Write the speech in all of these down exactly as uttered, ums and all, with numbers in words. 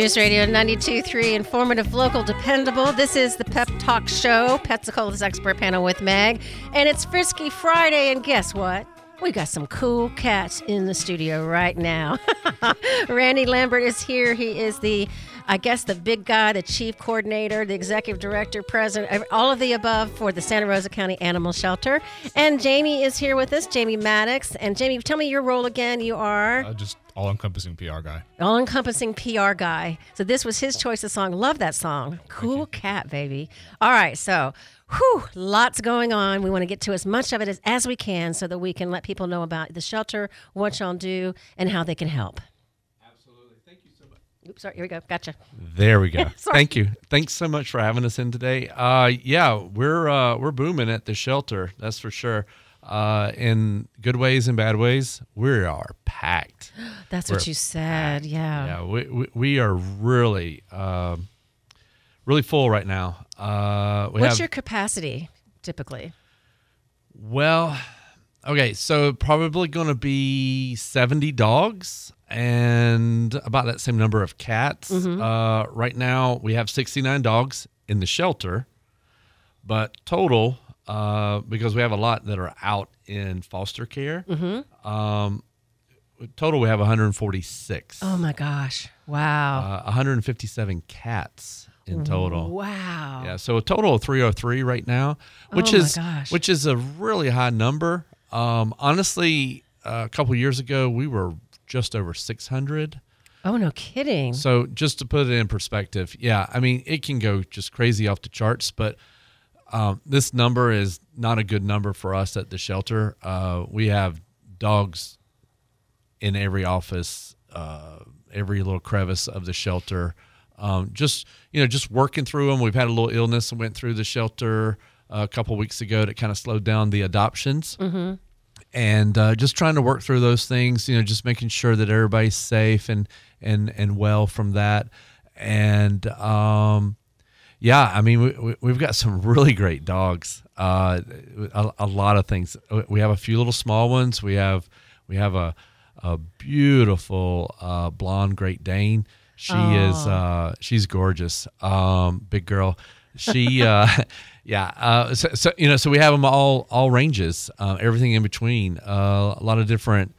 News Radio ninety-two point three, informative, local, dependable. This is the Pep Talk Show, Pensacola's expert panel with Meg. And it's Frisky Friday, and guess what? We got some cool cats in the studio right now. Randy Lambert is here. He is the, I guess, the big guy, the chief coordinator, the executive director, president, all of the above for the Santa Rosa County Animal Shelter. And Jamie is here with us, Jamie Maddox. And Jamie, tell me your role again. You are? Uh, just all-encompassing P R guy. All-encompassing P R guy. So this was his choice of song. Love that song. Cool cat, baby. All right, so whew, lots going on. We want to get to as much of it as, as we can so that we can let people know about the shelter, what y'all do, and how they can help. Absolutely. Thank you so much. Oops, sorry. Here we go. Gotcha. There we go. Thank you. Thanks so much for having us in today. Uh, yeah, we're uh, we're booming at the shelter. That's for sure. Uh, in good ways and bad ways, we are packed. That's We're what you said. Yeah. Yeah, we we, we are really uh, really full right now. Uh, we What's have, your capacity typically? Well, okay, so probably going to be seventy dogs and about that same number of cats. Mm-hmm. Uh, right now, we have sixty-nine dogs in the shelter, but total, uh, because we have a lot that are out in foster care, Mm-hmm. um, total we have one hundred forty-six. Oh, my gosh. Wow. Uh, one hundred fifty-seven cats in total. Wow. Yeah, so a total of three oh three right now, which Oh, my is gosh. which is a really high number. Um, honestly, uh, a couple years ago we were just over six hundred. Oh, no kidding. So just to put it in perspective, yeah, I mean it can go just crazy off the charts, but um, this number is not a good number for us at the shelter. Uh, we have dogs in every office, uh, every little crevice of the shelter. Um, just, you know, just working through them. We've had a little illness and went through the shelter uh, a couple weeks ago that kind of slowed down the adoptions. Mm-hmm. And uh, just trying to work through those things, you know, just making sure that everybody's safe and, and, and well from that. And, um, yeah, I mean, we, we've got some really great dogs, uh, a, a lot of things. We have a few little small ones. We have, we have a, a beautiful uh, blonde Great Dane. She Oh. is, uh, she's gorgeous. Um, big girl. She, uh, yeah. Uh, so, so, you know, so we have them all, all ranges, uh, everything in between, uh, a lot of different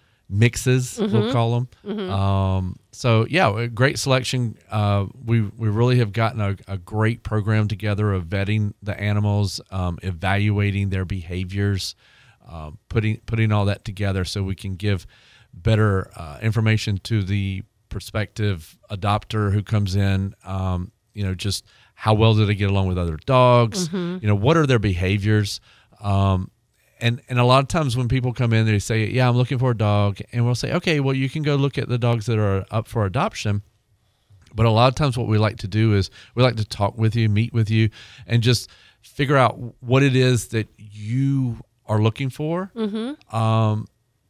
mixes, Mm-hmm. we'll call them. Mm-hmm. Um, so yeah, a great selection. Uh, we, we really have gotten a, a great program together of vetting the animals, um, evaluating their behaviors, um, putting, putting all that together so we can give better, uh, information to the prospective adopter who comes in, um, you know, just how well do they get along with other dogs? Mm-hmm. You know, what are their behaviors? Um, and, and a lot of times when people come in, they say, yeah, I'm looking for a dog. And we'll say, okay, well, you can go look at the dogs that are up for adoption. But a lot of times what we like to do is we like to talk with you, meet with you, and just figure out what it is that you are looking for. Mm-hmm. Um,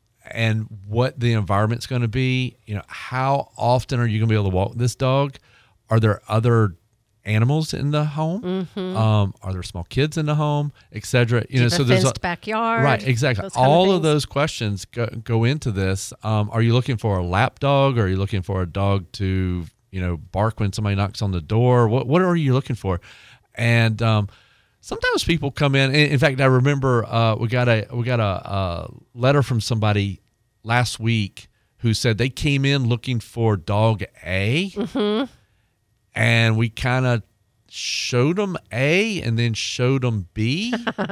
and what the environment's going to be. You know, how often are you going to be able to walk this dog? Are there other animals in the home? Mm-hmm. Um, are there small kids in the home, et cetera? You know, so a there's fenced a, backyard. right, exactly. those kind of All of things. those questions go, go into this. Um, are you looking for a lap dog? Or are you looking for a dog to, you know, bark when somebody knocks on the door? What What are you looking for? And um, sometimes people come in. In fact, I remember uh, we got a we got a, a letter from somebody last week who said they came in looking for dog A, Mm-hmm. and we kind of showed them A and then showed them B,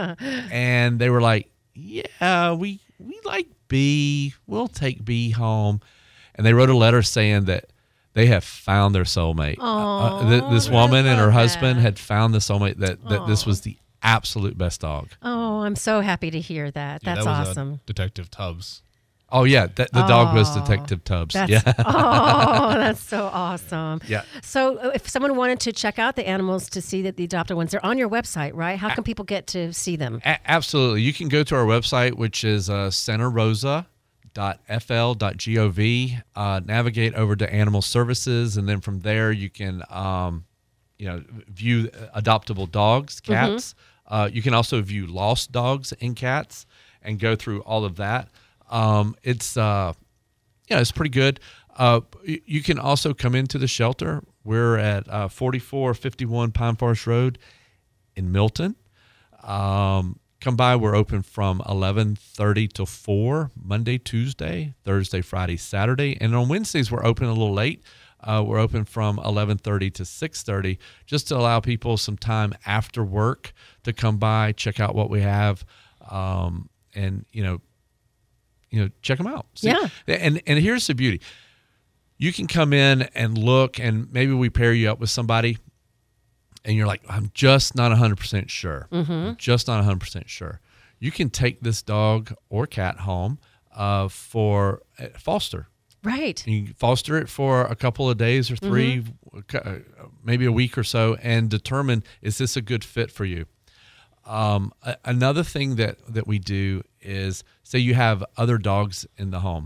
and they were like, "Yeah, we we like B. We'll take B home." And they wrote a letter saying that they have found their soulmate. Aw, uh, th- this I woman and her love husband that. had found the soulmate, that, that this Aw. was the absolute best dog. Oh, I'm so happy to hear that. Yeah, That's that was, uh, awesome. Detective Tubbs. Oh, yeah. Th- the dog was Oh, Detective Tubbs. That's, Yeah. oh, that's so awesome. Yeah. So uh, if someone wanted to check out the animals to see that the adopted ones, they're on your website, right? How can people get to see them? A- absolutely. You can go to our website, which is uh, santa rosa dot f l dot gov, uh, navigate over to animal services, and then from there you can um, you know, view adoptable dogs, cats. Mm-hmm. Uh, you can also view lost dogs and cats and go through all of that. Um, it's uh, you know, it's pretty good. Uh, y- you can also come into the shelter. We're at uh, forty-four fifty-one Pine Forest Road in Milton. Um, come by. We're open from eleven thirty to four, Monday, Tuesday, Thursday, Friday, Saturday. And on Wednesdays, we're open a little late. Uh, we're open from eleven thirty to six thirty, just to allow people some time after work to come by, check out what we have, um, and, you know, you know, check them out. See? Yeah. And, and here's the beauty. You can come in and look, and maybe we pair you up with somebody, and you're like, I'm just not one hundred percent sure. Mm-hmm. I'm just not one hundred percent sure. You can take this dog or cat home uh, for uh, foster. Right. You can foster it for a couple of days or three, mm-hmm. maybe a week or so, and determine, is this a good fit for you? Um, a- another thing that, that we do is, say you have other dogs in the home.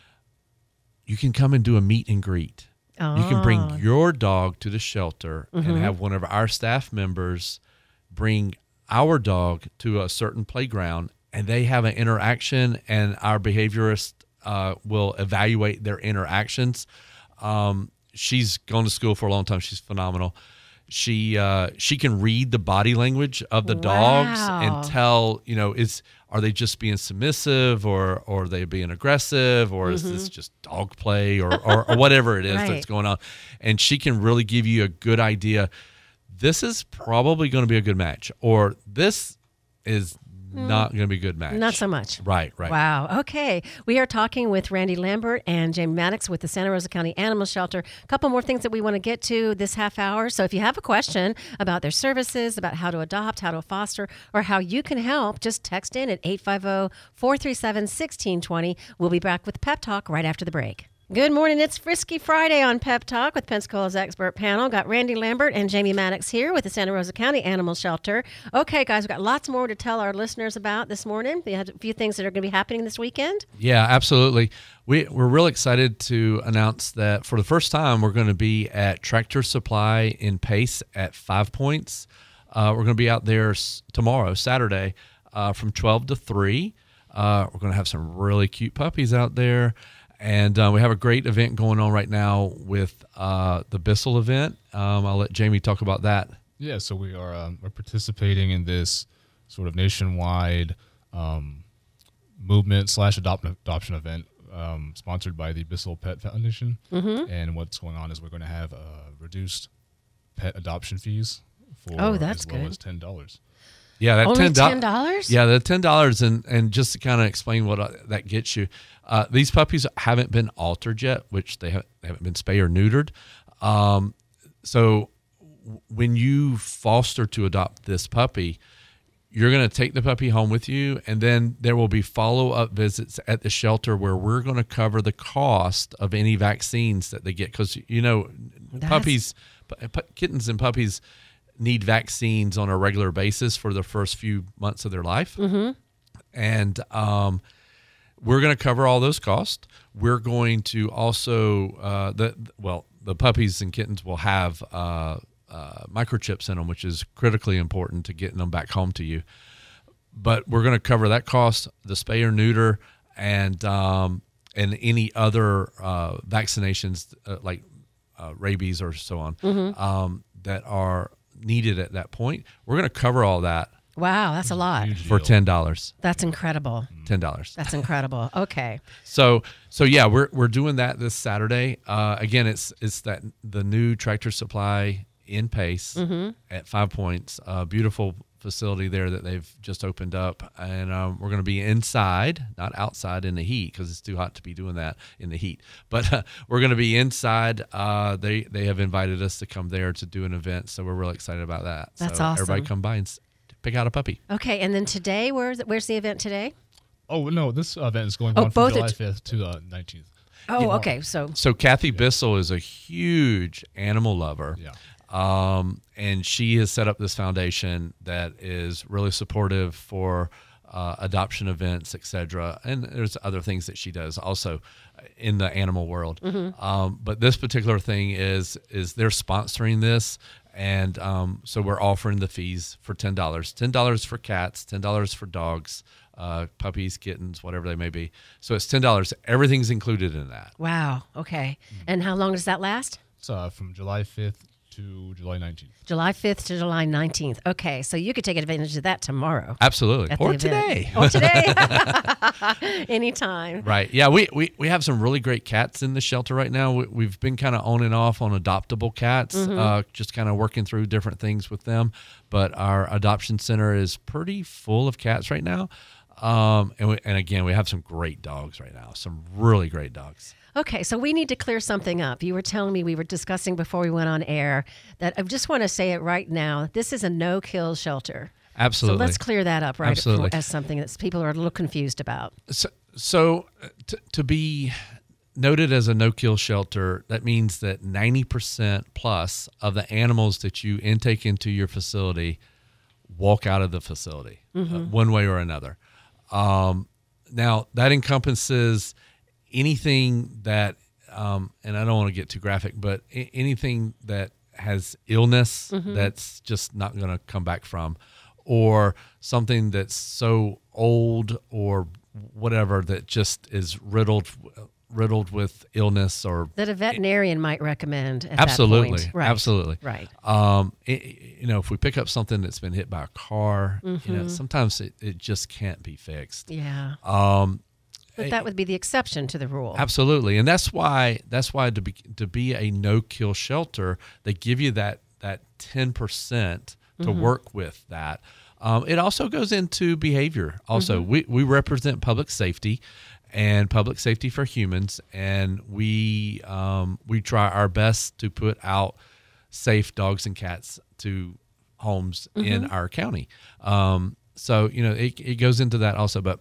You can come and do a meet and greet. Oh. You can bring your dog to the shelter Mm-hmm. and have one of our staff members bring our dog to a certain playground, and they have an interaction, and our behaviorist uh, will evaluate their interactions. Um, she's gone to school for a long time. She's phenomenal. She uh, she can read the body language of the dogs Wow. and tell, you know, is are they just being submissive, or, or are they being aggressive, or is this just dog play, or, or, or whatever it is Right. that's going on. And she can really give you a good idea. This is probably going to be a good match, or this is not going to be a good match. Not so much. Right, right. Wow. Okay. We are talking with Randy Lambert and Jamie Maddox with the Santa Rosa County Animal Shelter. A couple more things that we want to get to this half hour. So if you have a question about their services, about how to adopt, how to foster, or how you can help, just text in at eight five zero, four three seven, one six two zero. We'll be back with Pep Talk right after the break. Good morning. It's Frisky Friday on Pep Talk with Pensacola's expert panel. Got Randy Lambert and Jamie Maddox here with the Santa Rosa County Animal Shelter. Okay, guys, we've got lots more to tell our listeners about this morning. We had a few things that are going to be happening this weekend. Yeah, absolutely. We, we're real excited to announce that for the first time, we're going to be at Tractor Supply in Pace at Five Points. Uh, we're going to be out there s- tomorrow, Saturday, uh, from twelve to three. Uh, we're going to have some really cute puppies out there. And uh, we have a great event going on right now with uh, the Bissell event. Um, I'll let Jamie talk about that. Yeah, so we are um, we're participating in this sort of nationwide um, movement slash adopt- adoption event um, sponsored by the Bissell Pet Foundation. Mm-hmm. And what's going on is we're going to have uh, reduced pet adoption fees for Oh, that's as well good. as ten dollars. Yeah, that Only ten ten dollars? Yeah, the ten dollars, and and just to kind of explain what uh, that gets you, uh, these puppies haven't been altered yet, which they, ha- they haven't been spay or neutered. Um, so w- when you foster to adopt this puppy, you're going to take the puppy home with you, and then there will be follow-up visits at the shelter where we're going to cover the cost of any vaccines that they get, because you know, That's- puppies, pu- pu- kittens and puppies need vaccines on a regular basis for the first few months of their life. Mm-hmm. And um, we're going to cover all those costs. We're going to also, uh, the well, the puppies and kittens will have uh, uh, microchips in them, which is critically important to getting them back home to you. But we're going to cover that cost, the spay or neuter, and um, and any other uh, vaccinations uh, like uh, rabies or so on Mm-hmm. um, that are needed at that point. We're going to cover all that Wow, that's a lot. Huge for deal. ten dollars. That's incredible. Ten dollars. That's incredible. Okay. So so yeah, we're we're doing that this Saturday. Uh, again, it's it's that the new Tractor Supply in Pace Mm-hmm. at Five Points. Uh, beautiful facility there that they've just opened up, and um, we're going to be inside, not outside in the heat, because it's too hot to be doing that in the heat. But uh, we're going to be inside. Uh, they they have invited us to come there to do an event, so we're really excited about that. That's so awesome. Everybody come by and s- pick out a puppy. Okay, and then today, where's where's the event today? Oh, no, this event is going Oh, on from both July at- fifth to the nineteenth. Oh, okay. So So Kathy Bissell is a huge animal lover. Yeah. Um, and she has set up this foundation that is really supportive for uh, adoption events, et cetera. And there's other things that she does also in the animal world. Um, but this particular thing is is they're sponsoring this, and um, so we're offering the fees for ten dollars. ten dollars for cats, ten dollars for dogs. uh, puppies, kittens, whatever they may be. So it's ten dollars. Everything's included in that. Wow. Okay. And how long does that last? It's uh, from July fifth to July nineteenth. July fifth to July nineteenth. Okay, so you could take advantage of that tomorrow. Absolutely. At Or the event. today. Or today. Anytime. Right. Yeah, we, we, we have some really great cats in the shelter right now. We, we've been kind of on and off on adoptable cats, Mm-hmm. uh, just kind of working through different things with them. But our adoption center is pretty full of cats right now. Um, and, we, and again, we have some great dogs right now, some really great dogs. Okay, so we need to clear something up. You were telling me, we were discussing before we went on air, that I just want to say it right now. This is a no-kill shelter. Absolutely. So let's clear that up right Absolutely. as something that people are a little confused about. So, so uh, to, to be noted as a no-kill shelter, that means that ninety percent plus of the animals that you intake into your facility walk out of the facility Mm-hmm. uh, one way or another. Um, now, that encompasses anything that, um, and I don't want to get too graphic, but I- anything that has illness Mm-hmm. that's just not going to come back from, or something that's so old or whatever that just is riddled riddled with illness or That a veterinarian might recommend at absolutely that point. Right. absolutely Right. um it, you know, if we pick up something that's been hit by a car, you Mm-hmm. know, sometimes it, it just can't be fixed. Yeah. um But that would be the exception to the rule. Absolutely, and that's why that's why to be to be a no kill shelter, they give you that that ten percent to Mm-hmm. work with that. Um, it also goes into behavior. Also, Mm-hmm. we we represent public safety and public safety for humans, and we um, we try our best to put out safe dogs and cats to homes in our county. Um, so you know it it goes into that also, but.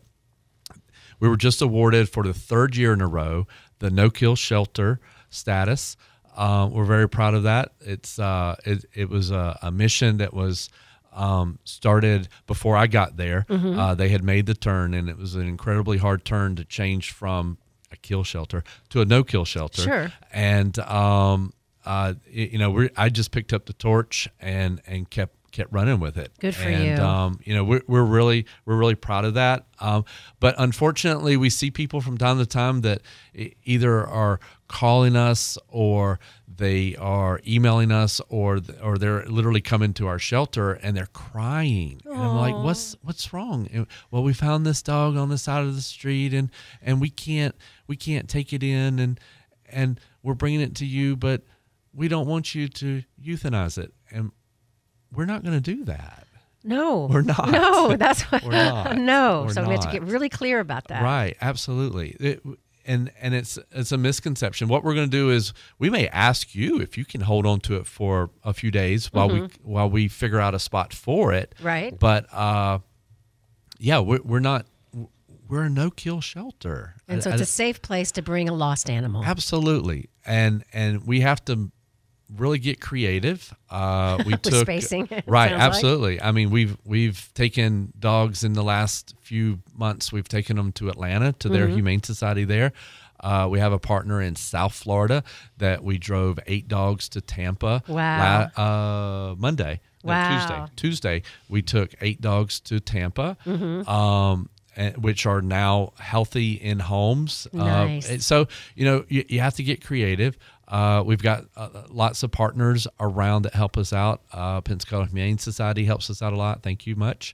We were just awarded for the third year in a row the no-kill shelter status. Uh, we're very proud of that. It's uh, it, it was a, a mission that was um, started before I got there. Mm-hmm. Uh, they had made the turn, and it was an incredibly hard turn to change from a kill shelter to a no-kill shelter. Sure. And um, uh, y- you know, we I just picked up the torch and and kept. kept running with it. Good for and, you. Um, you know, we're, we're really, we're really proud of that. Um, but unfortunately we see people from time to time that e- either are calling us or they are emailing us or, th- or they're literally coming to our shelter and they're crying. And I'm like, what's, what's wrong? And, well, we found this dog on the side of the street and, and we can't, we can't take it in and, and we're bringing it to you, but we don't want you to euthanize it. And we're not going to do that. No. We're not. No, that's what. We're not. No. We're so we have to not. get really clear about that. Right. Absolutely. It, and and it's it's a misconception. What we're going to do is we may ask you if you can hold on to it for a few days while we while we figure out a spot for it. Right. But uh, yeah, we're we're not. We're a no-kill shelter. And so I- it's I- a safe place to bring a lost animal. Absolutely. And and we have to really get creative. Uh, we With took spacing, it right. sounds like. Absolutely. I mean, we've we've taken dogs in the last few months. We've taken them to Atlanta to their Mm-hmm. humane society there. Uh, we have a partner in South Florida that we drove eight dogs to Tampa. Wow. La- uh, Monday. no, Wow. Tuesday. Tuesday we took eight dogs to Tampa. Mm-hmm. Um, and- which are now healthy in homes. Nice. Uh, and so, you know, you, you have to get creative. Uh, we've got uh, lots of partners around that help us out. Uh, Pensacola Humane Society helps us out a lot. Thank you much.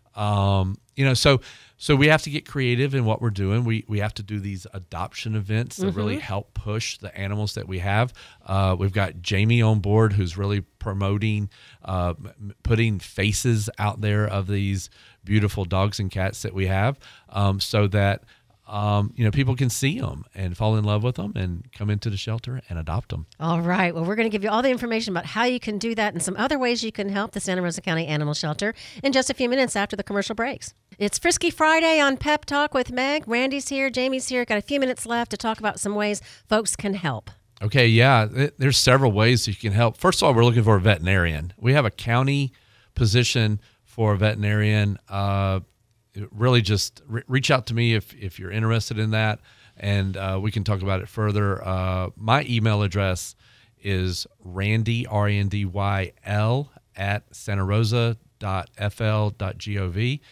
Um, you know, so so we have to get creative in what we're doing. We we have to do these adoption events that really help push the animals that we have. Uh, we've got Jamie on board who's really promoting, uh, m- putting faces out there of these beautiful dogs and cats that we have, um, so that um, you know, people can see them and fall in love with them and come into the shelter and adopt them. All right. Well, we're going to give you all the information about how you can do that and some other ways you can help the Santa Rosa County Animal Shelter in just a few minutes after the commercial breaks. It's Frisky Friday on Pep Talk with Meg. Randy's here. Jamie's here. Got a few minutes left to talk about some ways folks can help. Okay, yeah, th- there's several ways you can help. First of all, we're looking for a veterinarian. We have a county position for a veterinarian. Uh, really just re- reach out to me if, if you're interested in that, and uh, we can talk about it further. Uh, my email address is randy, R A N D Y L, at santa rosa dot f l dot gov.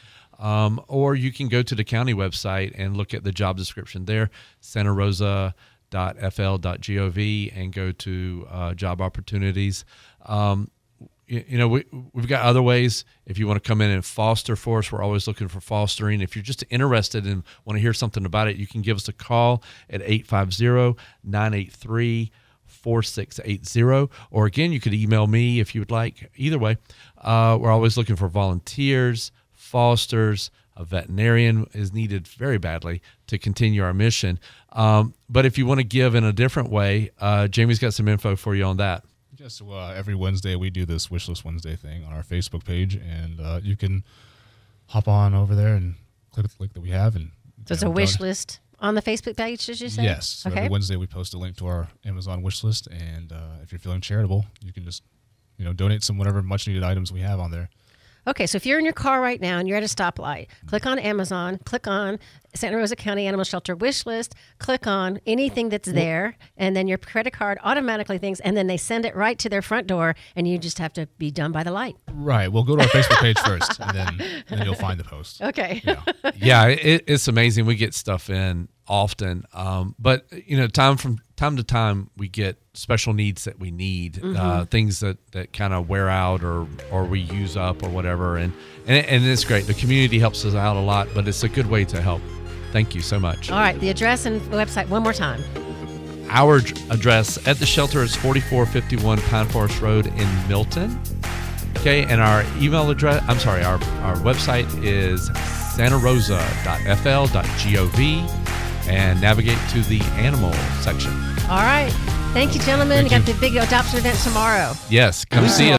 Um, or you can go to the county website and look at the job description there, santa rosa dot f l dot gov, and go to uh, job opportunities. Um, you, you know, we, we've got other ways. If you want to come in and foster for us, we're always looking for fostering. If you're just interested and want to hear something about it, you can give us a call at eight five zero, nine eight three, four six eight zero. Or again, you could email me if you would like. Either way, uh, we're always looking for volunteers, fosters. A veterinarian is needed very badly to continue our mission. Um, but if you want to give in a different way, uh, Jamie's got some info for you on that. Yes, so, uh, every Wednesday we do this Wishlist Wednesday thing on our Facebook page, and uh, you can hop on over there and click the link that we have. And So it's a wish list on the Facebook page, did you say? Yes. So okay. Every Wednesday we post a link to our Amazon wish list, and uh, if you're feeling charitable, you can just you know donate some whatever much needed items we have on there. Okay, so if you're in your car right now and you're at a stoplight, click on Amazon, click on Santa Rosa County Animal Shelter wish list, click on anything that's there, and then your credit card automatically thinks, and then they send it right to their front door, and you just have to be done by the light. Right. We'll go to our Facebook page first, and then, then you'll find the post. Okay. Yeah, yeah it, it's amazing. We get stuff in often, um, but you know, time from time to time, we get special needs that we need, mm-hmm. uh, things that, that kind of wear out or or we use up or whatever, and, and and it's great. The community helps us out a lot, but it's a good way to help. Thank you so much. All right, the address and website one more time. Our address at the shelter is forty-four fifty-one Pine Forest Road in Milton. Okay, and our email address, I'm sorry, our, our website is santa rosa dot f l dot gov, and navigate to the animal section. All right. Thank you, gentlemen. Thank you you. got the big adoption event tomorrow. Yes, come see us.